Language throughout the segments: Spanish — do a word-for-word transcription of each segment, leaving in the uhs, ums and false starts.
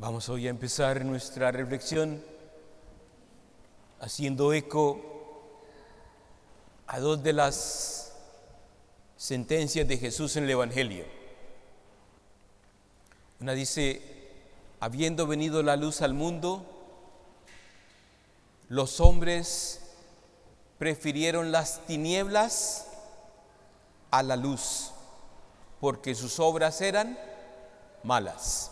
Vamos hoy a empezar nuestra reflexión haciendo eco a dos de las sentencias de Jesús en el Evangelio. Una dice: habiendo venido la luz al mundo, los hombres prefirieron las tinieblas a la luz, porque sus obras eran malas.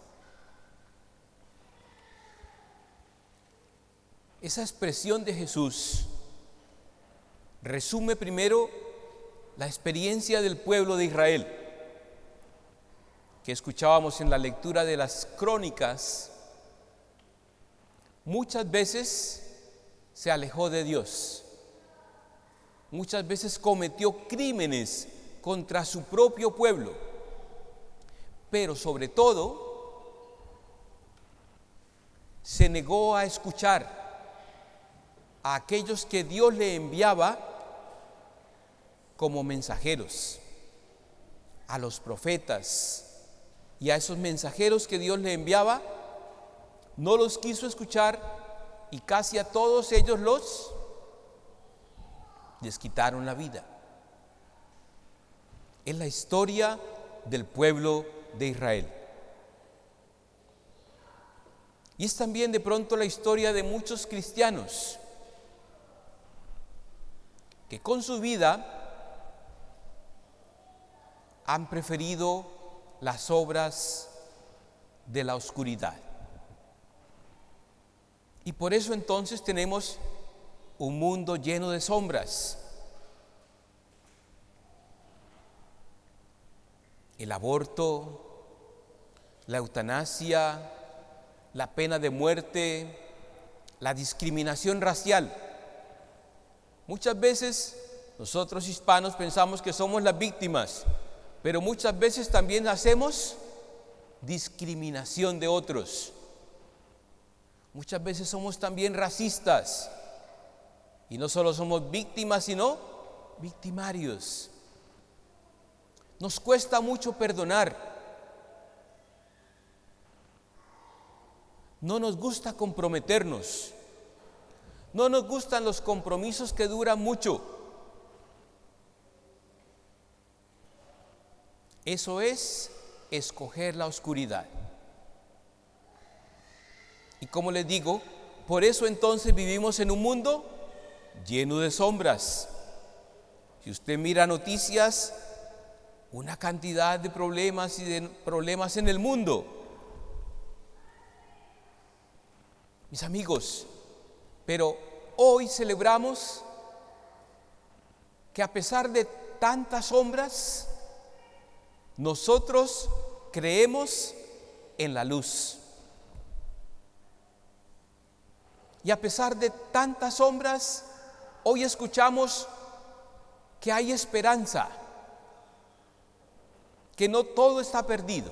Esa expresión de Jesús resume primero la experiencia del pueblo de Israel, que escuchábamos en la lectura de las crónicas. Muchas veces se alejó de Dios, muchas veces cometió crímenes contra su propio pueblo, pero sobre todo se negó a escuchar a aquellos que Dios le enviaba como mensajeros, a los profetas, y a esos mensajeros que Dios le enviaba no los quiso escuchar, y casi a todos ellos los les quitaron la vida. Es la historia del pueblo de Israel. Y es también de pronto la historia de muchos cristianos que con su vida han preferido las obras de la oscuridad. Y por eso entonces tenemos un mundo lleno de sombras. El aborto, la eutanasia, la pena de muerte, la discriminación racial. Muchas veces nosotros hispanos pensamos que somos las víctimas, pero muchas veces también hacemos discriminación de otros. Muchas veces somos también racistas, y no solo somos víctimas, sino victimarios. Nos cuesta mucho perdonar. No nos gusta comprometernos. No nos gustan los compromisos que duran mucho. Eso es escoger la oscuridad. Y como les digo, por eso entonces vivimos en un mundo lleno de sombras. Si usted mira noticias, una cantidad de problemas y de problemas en el mundo. Mis amigos, pero hoy celebramos que a pesar de tantas sombras, nosotros creemos en la luz. Y a pesar de tantas sombras, hoy escuchamos que hay esperanza, que no todo está perdido.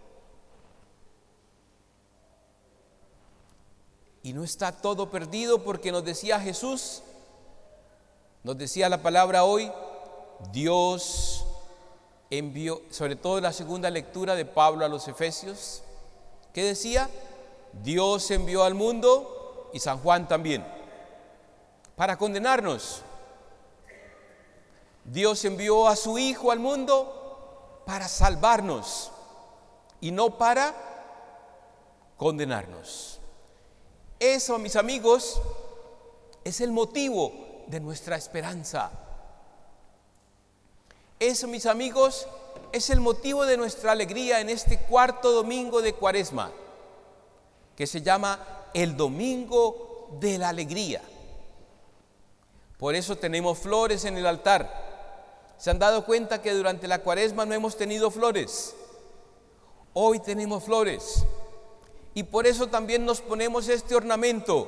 Y no está todo perdido, porque nos decía Jesús, nos decía la palabra hoy, Dios envió, sobre todo en la segunda lectura de Pablo a los Efesios, que decía, Dios envió al mundo, y San Juan también, para condenarnos. Dios envió a su Hijo al mundo para salvarnos y no para condenarnos. Eso, mis amigos, es el motivo de nuestra esperanza. Eso, mis amigos, es el motivo de nuestra alegría en este cuarto domingo de Cuaresma, que se llama el Domingo de la Alegría. Por eso tenemos flores en el altar. ¿Se han dado cuenta que durante la Cuaresma no hemos tenido flores? Hoy tenemos flores. Y por eso también nos ponemos este ornamento,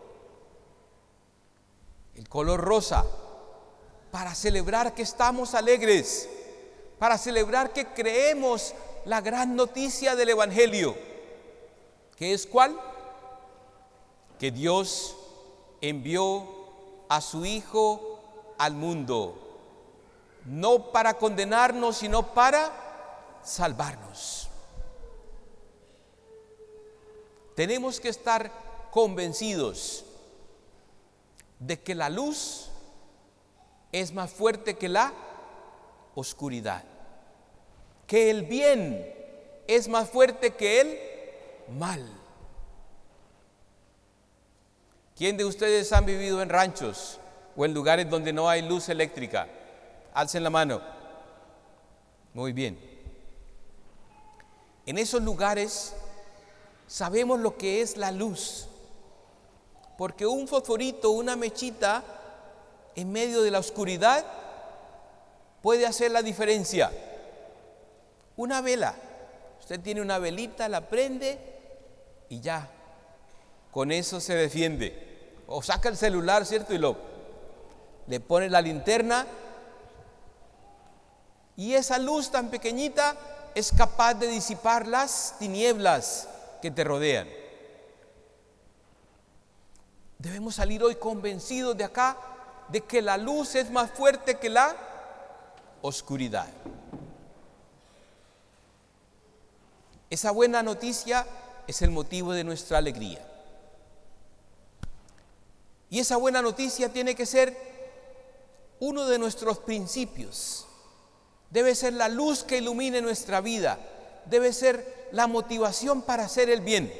el color rosa, para celebrar que estamos alegres, para celebrar que creemos la gran noticia del Evangelio, que es ¿cuál? Que Dios envió a su Hijo al mundo, no para condenarnos, sino para salvarnos. tenemos que estar convencidos de que la luz es más fuerte que la oscuridad, que el bien es más fuerte que el mal. ¿Quién de ustedes han vivido en ranchos o en lugares donde no hay luz eléctrica? Alcen la mano. Muy bien. En esos lugares sabemos lo que es la luz, porque un fosforito, una mechita en medio de la oscuridad puede hacer la diferencia. Una vela, usted tiene una velita, la prende y ya, con eso se defiende. O saca el celular, ¿cierto? Y lo, le pone la linterna y esa luz tan pequeñita es capaz de disipar las tinieblas que te rodean. Debemos salir hoy convencidos de acá de que la luz es más fuerte que la oscuridad. Esa buena noticia es el motivo de nuestra alegría. Y esa buena noticia tiene que ser uno de nuestros principios. Debe ser la luz que ilumine nuestra vida. Debe ser la motivación para hacer el bien.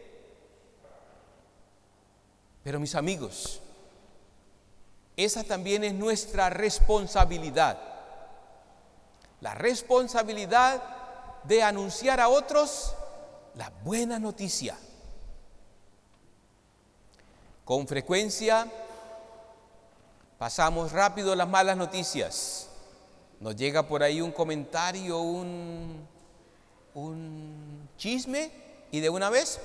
Pero mis amigos, esa también es nuestra responsabilidad. La responsabilidad de anunciar a otros la buena noticia. Con frecuencia pasamos rápido las malas noticias. Nos llega por ahí un comentario, un, un chisme y de una vez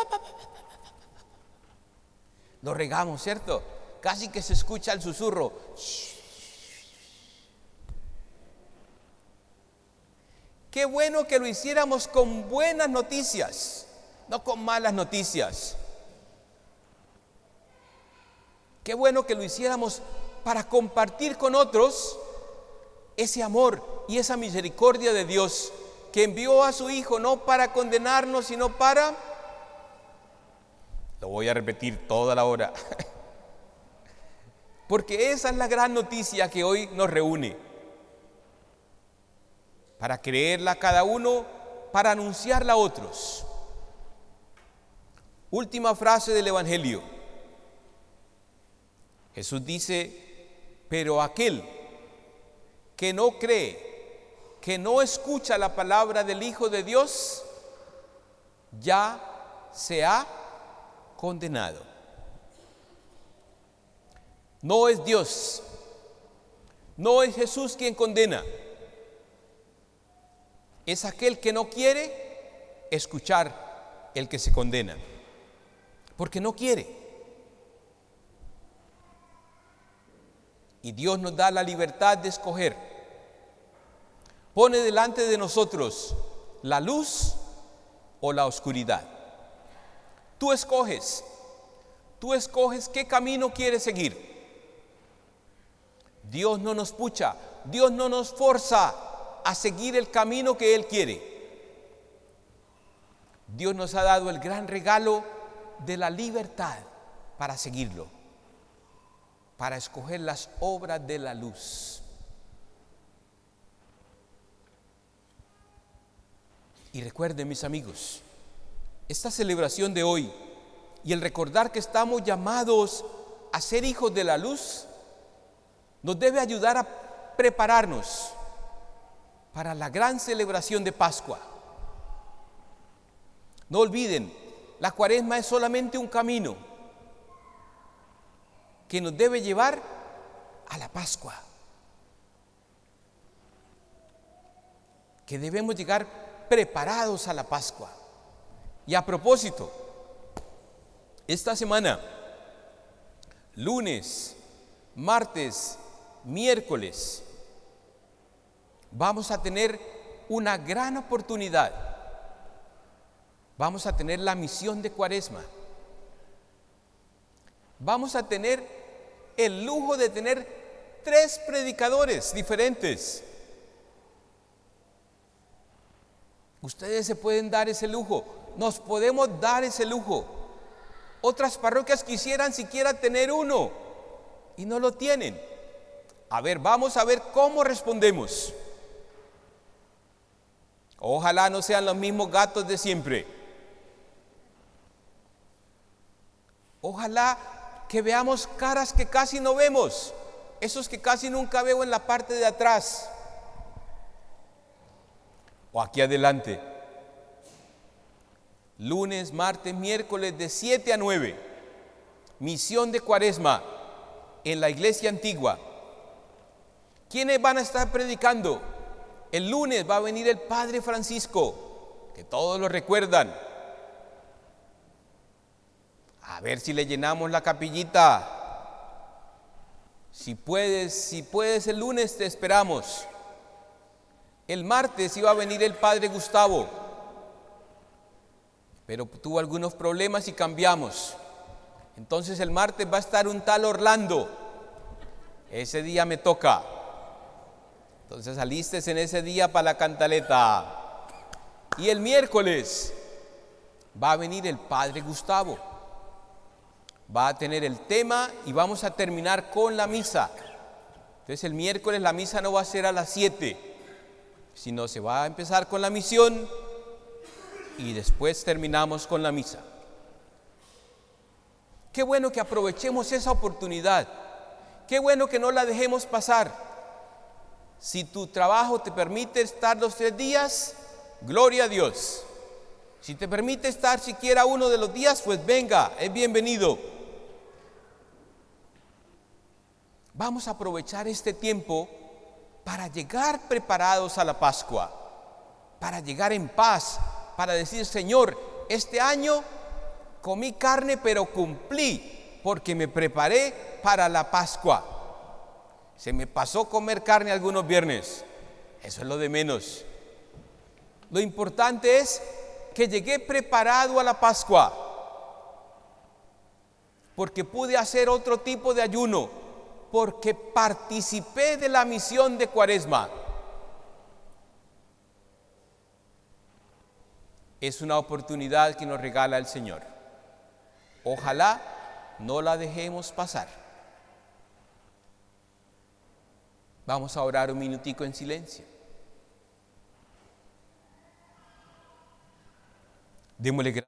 lo regamos, ¿cierto? Casi que se escucha el susurro. Qué bueno que lo hiciéramos con buenas noticias, no con malas noticias. Qué bueno que lo hiciéramos para compartir con otros ese amor y esa misericordia de Dios, que envió a su Hijo no para condenarnos, sino para... Lo voy a repetir toda la hora. Porque esa es la gran noticia que hoy nos reúne. Para creerla cada uno, para anunciarla a otros. Última frase del Evangelio. Jesús dice, pero aquel que no cree, que no escucha la palabra del Hijo de Dios, ya se ha condenado. No es Dios, no es Jesús quien condena. Es aquel que no quiere escuchar el que se condena, porque no quiere. Y Dios nos da la libertad de escoger. Pone delante de nosotros la luz o la oscuridad. Tú escoges, tú escoges qué camino quieres seguir. Dios no nos pucha, Dios no nos forza a seguir el camino que Él quiere. Dios nos ha dado el gran regalo de la libertad para seguirlo, para escoger las obras de la luz. Y recuerden, mis amigos, esta celebración de hoy y el recordar que estamos llamados a ser hijos de la luz nos debe ayudar a prepararnos para la gran celebración de Pascua. No olviden, la Cuaresma es solamente un camino que nos debe llevar a la Pascua, que debemos llegar preparados a la Pascua. Y a propósito, esta semana, lunes, martes, miércoles, vamos a tener una gran oportunidad. Vamos a tener la misión de Cuaresma. Vamos a tener el lujo de tener tres predicadores diferentes. Ustedes se pueden dar ese lujo, nos podemos dar ese lujo. Otras parroquias quisieran siquiera tener uno y no lo tienen. A ver, vamos a ver cómo respondemos. Ojalá no sean los mismos gatos de siempre. Ojalá que veamos caras que casi no vemos, esos que casi nunca veo en la parte de atrás o aquí adelante. Lunes, martes, miércoles de siete a nueve, misión de Cuaresma en la iglesia antigua. ¿Quiénes van a estar predicando? El lunes va a venir el Padre Francisco, que todos lo recuerdan. A ver si le llenamos la capillita. Si puedes, si puedes el lunes te esperamos. El martes iba a venir el Padre Gustavo, pero tuvo algunos problemas y cambiamos. Entonces el martes va a estar un tal Orlando. Ese día me toca. Entonces alistes en ese día para la cantaleta. Y el miércoles va a venir el Padre Gustavo. Va a tener el tema y vamos a terminar con la misa. Entonces el miércoles la misa no va a ser a las siete, sino se va a empezar con la misión y después terminamos con la misa. Qué bueno que aprovechemos esa oportunidad. Qué bueno que no la dejemos pasar. Si tu trabajo te permite estar los tres días, gloria a Dios. Si te permite estar siquiera uno de los días, pues venga, es bienvenido. Vamos a aprovechar este tiempo para llegar preparados a la Pascua, para llegar en paz, para decir: Señor, este año comí carne pero cumplí, porque me preparé para la Pascua. Se me pasó comer carne algunos viernes, eso es lo de menos. Lo importante es que llegué preparado a la Pascua, porque pude hacer otro tipo de ayuno, porque participé de la misión de Cuaresma. Es una oportunidad que nos regala el Señor. Ojalá no la dejemos pasar. Vamos a orar un minutico en silencio. Démosle gracias.